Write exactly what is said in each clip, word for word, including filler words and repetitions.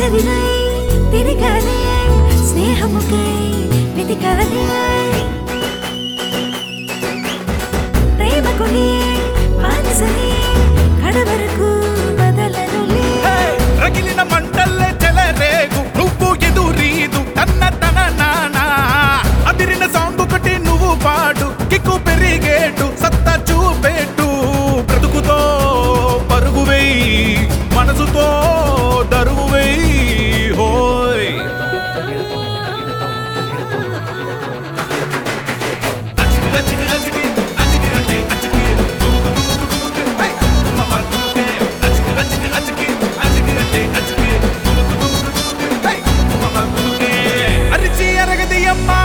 అడవినై తిరగాలి స్నేహముకై వెతికాలి ప్రేమకుని మనసని కడవరకు బదలనులే రగిలిన మంటల్లే చెలరేగు నువ్వు ఎదురీదు తన్న తన నానా అదిరిన సాంగ్ ఒకటి నువ్వు పాడు కిక్కు పెరిగేటు సత్తా చూపేటు బ్రతుకుతో పరుగు వేయి మనసుతో దరువు వేయి హోయ్ అరిచి అరగది అమ్మా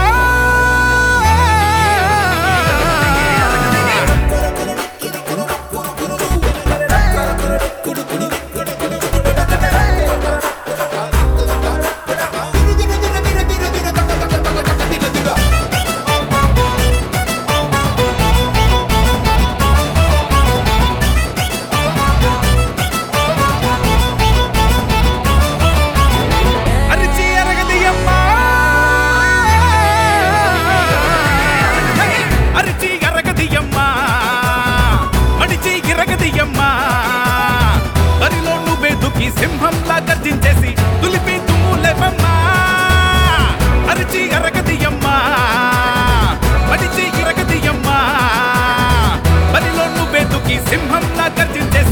అరిచి అరగది అమ్మా అరిచి అరగది అమ్మా అడిచి ఇరగది అమ్మా బరిలో నువ్వే దుఃఖి సింహంలా గర్జించేసి తులిపి తుమ్ములేవమ్మా అరిచి అరగది అమ్మా అడిచి ఇరగది అమ్మా బరిలో నువ్వే దుఃఖి సింహంలా గర్జించేసి